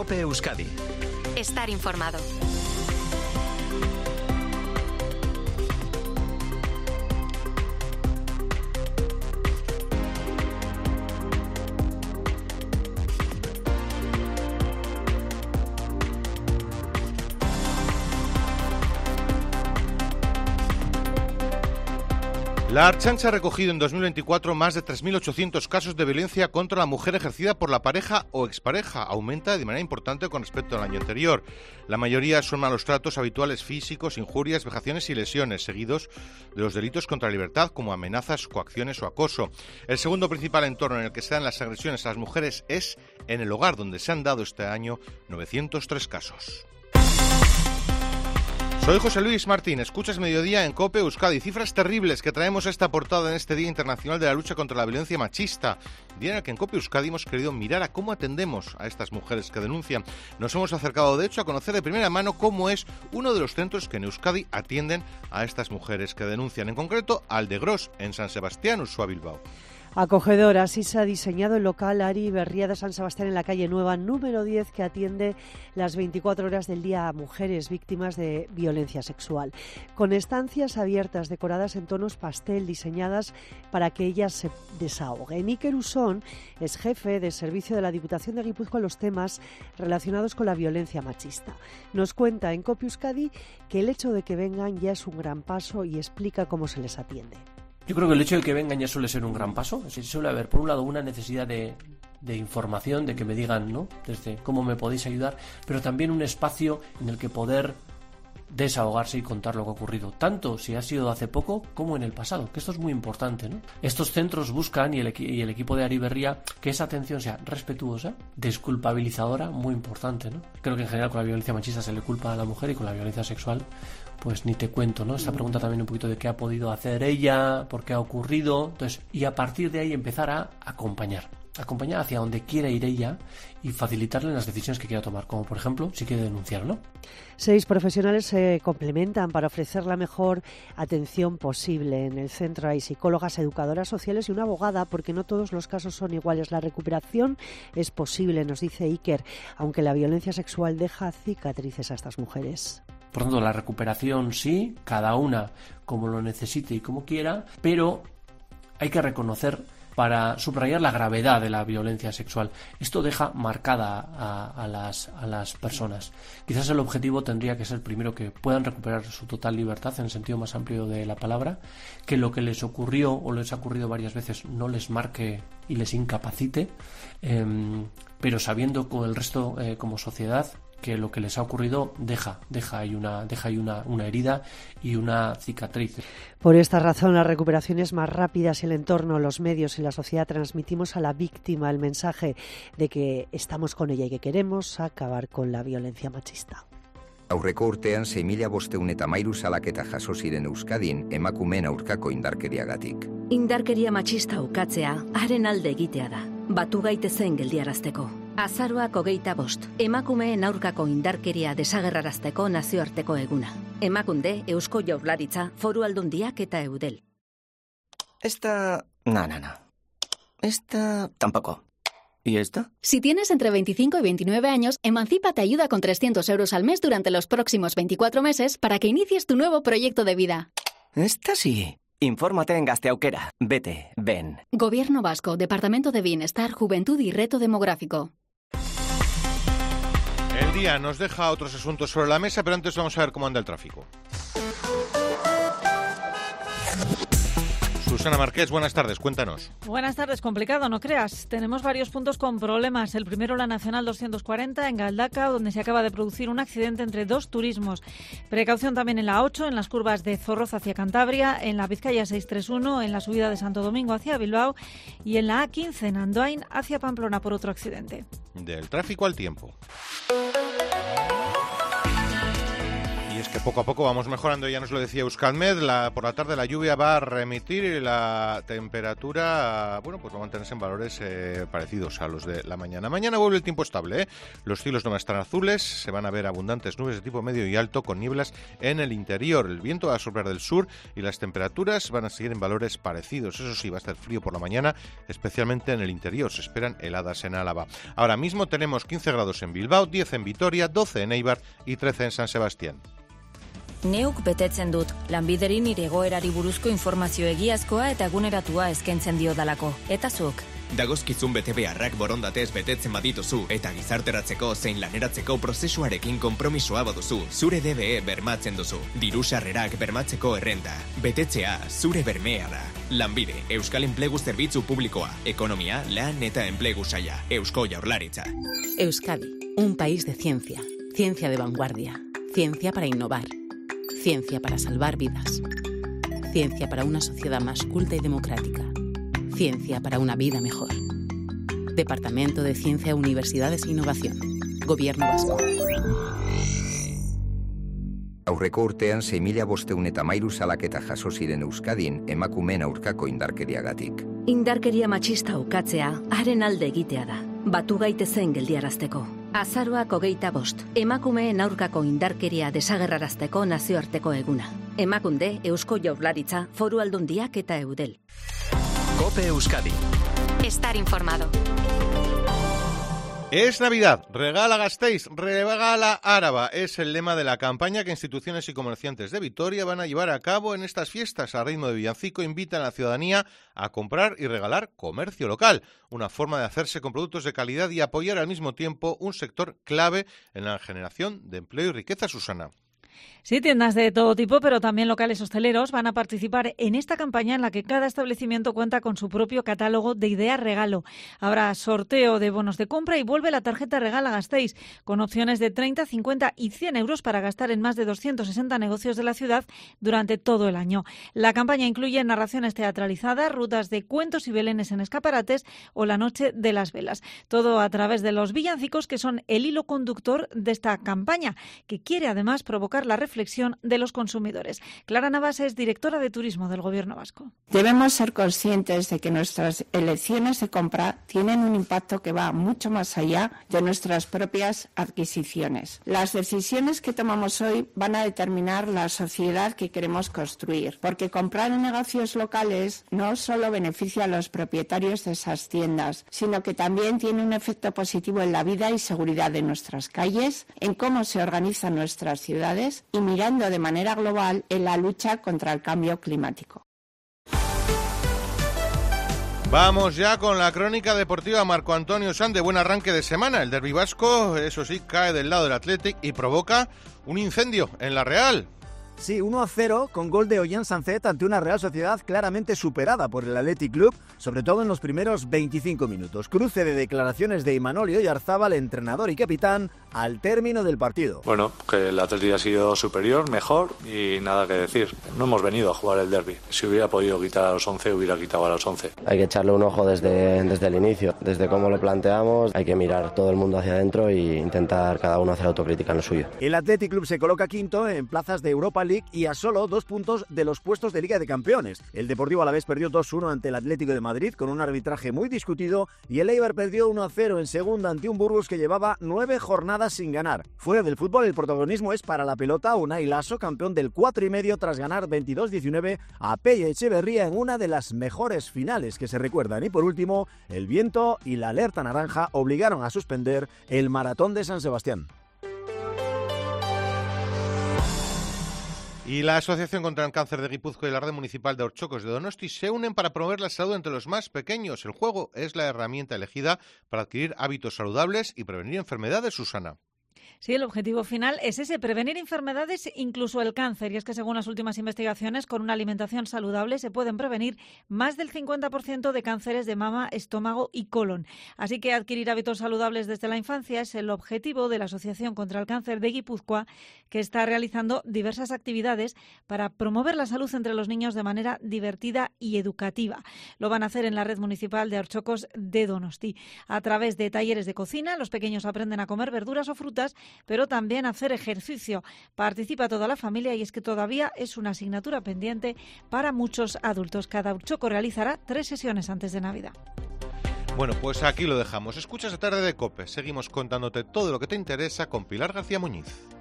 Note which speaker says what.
Speaker 1: COPE Euskadi.
Speaker 2: Estar informado.
Speaker 3: La Ertzaintza ha recogido en 2024 más de 3.800 casos de violencia contra la mujer ejercida por la pareja o expareja. Aumenta de manera importante con respecto al año anterior. La mayoría son malos tratos habituales físicos, injurias, vejaciones y lesiones, seguidos de los delitos contra la libertad como amenazas, coacciones o acoso. El segundo principal entorno en el que se dan las agresiones a las mujeres es en el hogar, donde se han dado este año 903 casos. Soy José Luis Martín, escuchas Mediodía en COPE Euskadi. Cifras terribles que traemos a esta portada en este Día Internacional de la Lucha contra la Violencia Machista. Día en el que en COPE Euskadi hemos querido mirar a cómo atendemos a estas mujeres que denuncian. Nos hemos acercado, de hecho, a conocer de primera mano cómo es uno de los centros que en Euskadi atienden a estas mujeres que denuncian. En concreto, al de Gros, en San Sebastián, Ursúa, Bilbao.
Speaker 4: Acogedor, así se ha diseñado el local Ari Berría de San Sebastián en la calle Nueva, número 10, que atiende las 24 horas del día a mujeres víctimas de violencia sexual. Con estancias abiertas, decoradas en tonos pastel, diseñadas para que ellas se desahoguen. Iker Usón es jefe de servicio de la Diputación de Guipúzcoa en los temas relacionados con la violencia machista. Nos cuenta en COPE Euskadi que el hecho de que vengan ya es un gran paso y explica cómo se les atiende.
Speaker 5: Yo creo que el hecho de que vengan ya suele ser un gran paso. Es decir, suele haber, por un lado, una necesidad de información, de que me digan, ¿no?, desde cómo me podéis ayudar, pero también un espacio en el que poder desahogarse y contar lo que ha ocurrido, tanto si ha sido hace poco como en el pasado, que esto es muy importante, ¿no? Estos centros buscan, y el equipo de Ari Berría, que esa atención sea respetuosa, desculpabilizadora, muy importante, ¿no? Creo que en general con la violencia machista se le culpa a la mujer y con la violencia sexual pues ni te cuento, ¿no? Esta pregunta también un poquito de qué ha podido hacer ella, por qué ha ocurrido, entonces, y a partir de ahí empezar a acompañar hacia donde quiere ir ella y facilitarle las decisiones que quiera tomar, como por ejemplo si quiere denunciar o no.
Speaker 4: 6 profesionales se complementan para ofrecer la mejor atención posible. En el centro hay psicólogas, educadoras sociales y una abogada, porque no todos los casos son iguales. La recuperación es posible, nos dice Iker, aunque la violencia sexual deja cicatrices a estas mujeres.
Speaker 5: Por tanto, la recuperación sí, cada una como lo necesite y como quiera, pero hay que reconocer, para subrayar la gravedad de la violencia sexual, esto deja marcada a las personas. Quizás el objetivo tendría que ser primero que puedan recuperar su total libertad en el sentido más amplio de la palabra, que lo que les ocurrió o les ha ocurrido varias veces no les marque y les incapacite, pero sabiendo con el resto como sociedad que lo que les ha ocurrido deja ahí una herida y una cicatriz.
Speaker 4: Por esta razón, la recuperación es más rápida si el entorno, los medios y la sociedad transmitimos a la víctima el mensaje de que estamos con ella y que queremos acabar con la violencia machista.
Speaker 6: Aurreko urtean 6.513 salaketa jaso ziren Euskadin emakumeen aurkako indarkeriagatik.
Speaker 7: Indarkeria machista ukatzea, haren alde egitea da. Batu gaitezen geldiarazteko. Azaroak 25, emakumeen aurkako indarkeria desagerrarazteko nazioarteko eguna. Emakunde, Eusko Jaurlaritza, Foru Aldundiak eta Eudel.
Speaker 8: Esta... No. Esta... tampoco. ¿Y esta?
Speaker 9: Si tienes entre 25 y 29 años, Emancipa te ayuda con 300 euros al mes durante los próximos 24 meses para que inicies tu nuevo proyecto de vida.
Speaker 8: Esta sí. Infórmate en Gazteaukera. Vete, ven.
Speaker 9: Gobierno Vasco, Departamento de Bienestar, Juventud y Reto Demográfico.
Speaker 3: El día nos deja otros asuntos sobre la mesa, pero antes vamos a ver cómo anda el tráfico. Susana Marqués, buenas tardes, cuéntanos.
Speaker 10: Buenas tardes, complicado, no creas. Tenemos varios puntos con problemas. El primero, la Nacional 240 en Galdaca, donde se acaba de producir un accidente entre dos turismos. Precaución también en la 8, en las curvas de Zorroza hacia Cantabria, en la Vizcaya 631, en la subida de Santo Domingo hacia Bilbao y en la A15 en Andoain hacia Pamplona por otro accidente.
Speaker 3: Del tráfico al tiempo. es que poco a poco vamos mejorando, ya nos lo decía Euskalmet, por la tarde la lluvia va a remitir y la temperatura, bueno, pues va a mantenerse en valores parecidos a los de la mañana. Mañana vuelve el tiempo estable, Los cielos no van a estar azules, se van a ver abundantes nubes de tipo medio y alto con nieblas en el interior. El viento va a soplar del sur y las temperaturas van a seguir en valores parecidos. Eso sí, va a estar frío por la mañana, especialmente en el interior. Se esperan heladas en Álava. Ahora mismo tenemos 15 grados en Bilbao, 10 en Vitoria, 12 en Eibar y 13 en San Sebastián.
Speaker 1: Neuk betetzen dut, lanbideri nire egoerari buruzko informazio egiazkoa eta eguneratua eskaintzen diodalako. Eta zuk?
Speaker 11: Dagozkizun betebeharrak borondatez betetzen badituzu eta gizarteratzeko zein laneratzeko prozesuarekin konpromisoa baduzu, zure DBE bermatzen duzu. Diru sarrerak bermatzeko errenta. Betetzea zure bermea da. Lanbide, Euskal Enplegu Zerbitzu Publikoa, Ekonomia, Lan eta Enplegu Saila, Eusko Jaurlaritza.
Speaker 12: Euskadi, un país de ciencia. Ciencia de vanguardia. Ciencia para innovar. Ciencia para salvar vidas. Ciencia para una sociedad más culta y democrática. Ciencia para una vida mejor. Departamento de Ciencia, Universidades e Innovación. Gobierno Vasco.
Speaker 6: Aurreko urtean 6.513 salaketa jaso ziren Euskadin emakumeen aurkako indarkeriagatik.
Speaker 7: Indarkeria matxista ukatzea, haren alde egitea da. Batu gaitezen geldiarazteko. Azaroak 25, emakumeen aurkako indarkeria desagerrarazteko nazioarteko eguna. Emakunde, Eusko Jaurlaritza, Foru Aldundiak eta Eudel.
Speaker 2: COPE Euskadi. Estar informado.
Speaker 3: Es Navidad, regala Gasteiz, regala Áraba. Es el lema de la campaña que instituciones y comerciantes de Vitoria van a llevar a cabo en estas fiestas. A ritmo de villancico invitan a la ciudadanía a comprar y regalar comercio local. Una forma de hacerse con productos de calidad y apoyar al mismo tiempo un sector clave en la generación de empleo y riqueza, Susana.
Speaker 10: Sí, tiendas de todo tipo, pero también locales hosteleros van a participar en esta campaña en la que cada establecimiento cuenta con su propio catálogo de ideas regalo. Habrá sorteo de bonos de compra y vuelve la tarjeta Regala Gasteiz, con opciones de 30, 50 y 100 euros para gastar en más de 260 negocios de la ciudad durante todo el año. La campaña incluye narraciones teatralizadas, rutas de cuentos y belenes en escaparates o la noche de las velas. Todo a través de los villancicos, que son el hilo conductor de esta campaña, que quiere además provocar la reflexión de los consumidores. Clara Navas es directora de Turismo del Gobierno Vasco.
Speaker 13: Debemos ser conscientes de que nuestras elecciones de compra tienen un impacto que va mucho más allá de nuestras propias adquisiciones. Las decisiones que tomamos hoy van a determinar la sociedad que queremos construir, porque comprar en negocios locales no solo beneficia a los propietarios de esas tiendas, sino que también tiene un efecto positivo en la vida y seguridad de nuestras calles, en cómo se organizan nuestras ciudades y mirando de manera global en la lucha contra el cambio climático.
Speaker 3: Vamos ya con la crónica deportiva. Marco Antonio Sande, buen arranque de semana. El derbi vasco, eso sí, cae del lado del Athletic y provoca un incendio en la Real.
Speaker 14: Sí, 1-0 con gol de Ollán Sancet ante una Real Sociedad claramente superada por el Athletic Club, sobre todo en los primeros 25 minutos. Cruce de declaraciones de Imanol Oyarzábal, entrenador y capitán, al término del partido.
Speaker 15: Bueno, que el Athletic ha sido superior, mejor y nada que decir. No hemos venido a jugar el derbi. Si hubiera podido quitar a los 11, hubiera quitado a los 11.
Speaker 16: Hay que echarle un ojo desde el inicio, desde cómo lo planteamos. Hay que mirar todo el mundo hacia adentro e intentar cada uno hacer autocrítica en lo suyo.
Speaker 14: El Athletic Club se coloca quinto en plazas de Europa League y a solo 2 puntos de los puestos de Liga de Campeones. El Deportivo Alavés perdió 2-1 ante el Atlético de Madrid con un arbitraje muy discutido y el Eibar perdió 1-0 en segunda ante un Burgos que llevaba 9 jornadas sin ganar. Fuera del fútbol, el protagonismo es para la pelota. Unai Lasso, campeón del 4,5 tras ganar 22-19 a Pello Echeverría en una de las mejores finales que se recuerdan. Y por último, el viento y la alerta naranja obligaron a suspender el maratón de San Sebastián.
Speaker 3: Y la Asociación contra el Cáncer de Guipúzcoa y la Red Municipal de Orchocos de Donosti se unen para promover la salud entre los más pequeños. El juego es la herramienta elegida para adquirir hábitos saludables y prevenir enfermedades, Susana.
Speaker 10: Sí, el objetivo final es ese, prevenir enfermedades, incluso el cáncer. Y es que según las últimas investigaciones, con una alimentación saludable se pueden prevenir más del 50% de cánceres de mama, estómago y colon. Así que adquirir hábitos saludables desde la infancia es el objetivo de la Asociación contra el Cáncer de Guipúzcoa, que está realizando diversas actividades para promover la salud entre los niños de manera divertida y educativa. Lo van a hacer en la Red Municipal de Orchocos de Donosti. A través de talleres de cocina, los pequeños aprenden a comer verduras o frutas pero también hacer ejercicio. Participa toda la familia y es que todavía es una asignatura pendiente para muchos adultos. Cada Urchoco realizará 3 sesiones antes de Navidad.
Speaker 3: Bueno, pues aquí lo dejamos. Escuchas la tarde de COPE. Seguimos contándote todo lo que te interesa con Pilar García Muñiz.